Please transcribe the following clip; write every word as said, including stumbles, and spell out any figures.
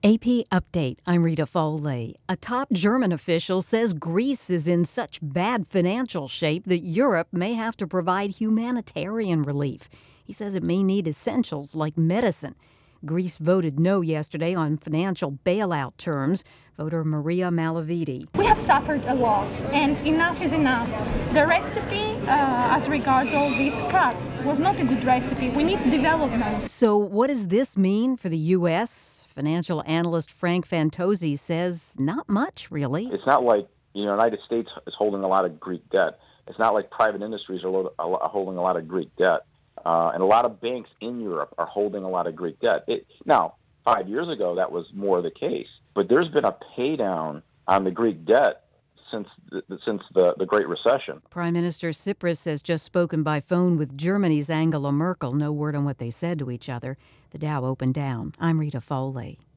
A P Update. I'm Rita Foley. A top German official says Greece is in such bad financial shape that Europe may have to provide humanitarian relief. He says it may need essentials like medicine. Greece voted no yesterday on financial bailout terms. Voter Maria Malavidi. We have suffered a lot, and enough is enough. The recipe, uh, as regards all these cuts, was not a good recipe. We need development. So what does this mean for the U S? Financial analyst Frank Fantozzi says not much, really. It's not like, you know, the United States is holding a lot of Greek debt. It's not like private industries are, lo- are holding a lot of Greek debt. Uh, and a lot of banks in Europe are holding a lot of Greek debt. It, now, five years ago, that was more the case. But there's been a pay down on the Greek debt since the, since the, the Great Recession. Prime Minister Tsipras has just spoken by phone with Germany's Angela Merkel. No word on what they said to each other. The Dow opened down. I'm Rita Foley.